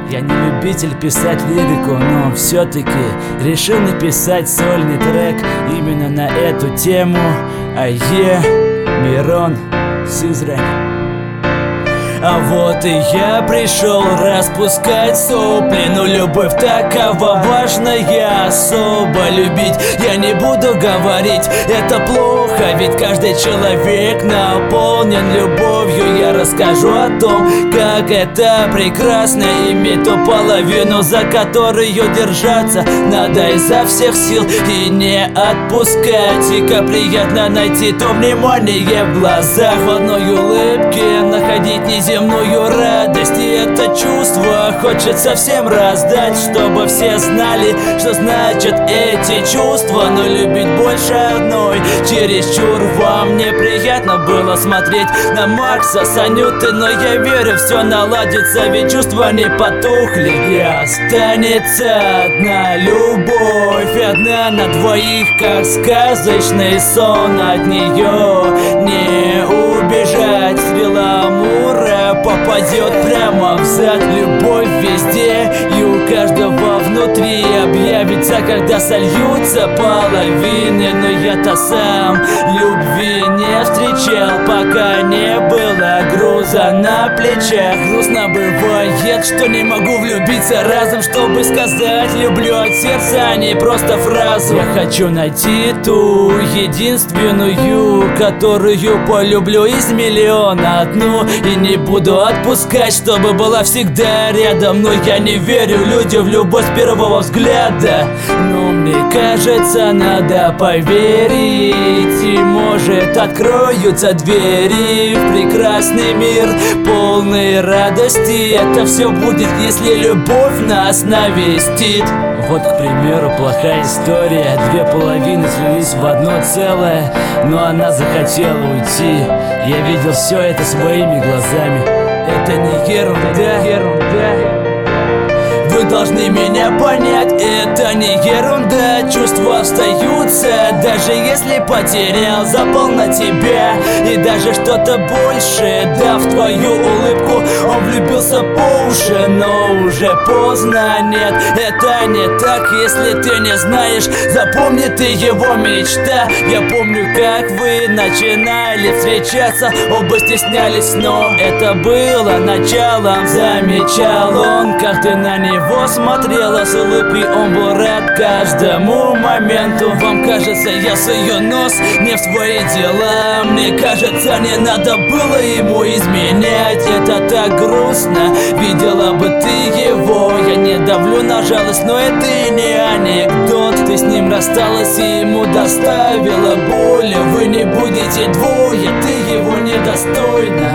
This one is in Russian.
Я не любитель писать лирику, но все-таки решил написать сольный трек именно на эту тему. Ае, Мирон, Сызрань. А вот и я пришел распускать сопли, но любовь такова важная, особо любить я не буду говорить, это плохо, ведь каждый человек наполнен любовью. Я расскажу о том, как это прекрасно иметь ту половину, за которую держаться надо изо всех сил и не отпускать. И как приятно найти то внимание в глазах, в одной улыбке находить неземную радость. И это чувство хочется всем раздать, чтобы все знали, что значат эти чувства. Но любить больше одной чересчур. Вам неприятно было смотреть на Макса с Анютой, но я верю, все наладится, ведь чувства не потухли. И останется одна любовь, одна на двоих, как сказочный сон. От нее не убежать, стрела Амура попадет прямо в зад. Любовь везде и у каждого внутри объявится, когда сольются половины. Но я-то сам любви не встречал, пока не было груза на плечах. Грустно бывает, что не могу влюбиться разом, чтобы сказать люблю от сердца, а не просто фразу. Я хочу найти ту единственную, которую полюблю из миллиона одну, и не буду отпускать, чтобы была всегда рядом. Но я не верю людям в любовь с первого взгляда, но мне кажется, надо поверить, и может откроются двери в прекрасный мир, полный радости. Это все будет, если любовь нас навестит. Вот, к примеру, плохая история. Две половины слились в одно целое, но она захотела уйти. Я видел все это своими глазами. Это не ерунда. Вы должны меня понять, это не ерунда. Чувства остаются, даже если потерял, запал на тебя. И даже что-то больше, дав твою улыбку, он влюбился по уши. Но уже поздно, нет, это не так. Если ты не знаешь, запомни ты его мечта. Я помню, как вы начинали встречаться, оба стеснялись, но это было началом. Замечал он, как ты на него смотрела с улыбкой, он был рад каждому моменту. Вам кажется, я сую нос не в свои дела. Мне кажется, не надо было ему изменять. Это так грустно, видела бы ты его. Я не давлю на жалость, но это и не анекдот. Ты с ним рассталась и ему доставила боль. Вы не будете двое, ты его недостойна.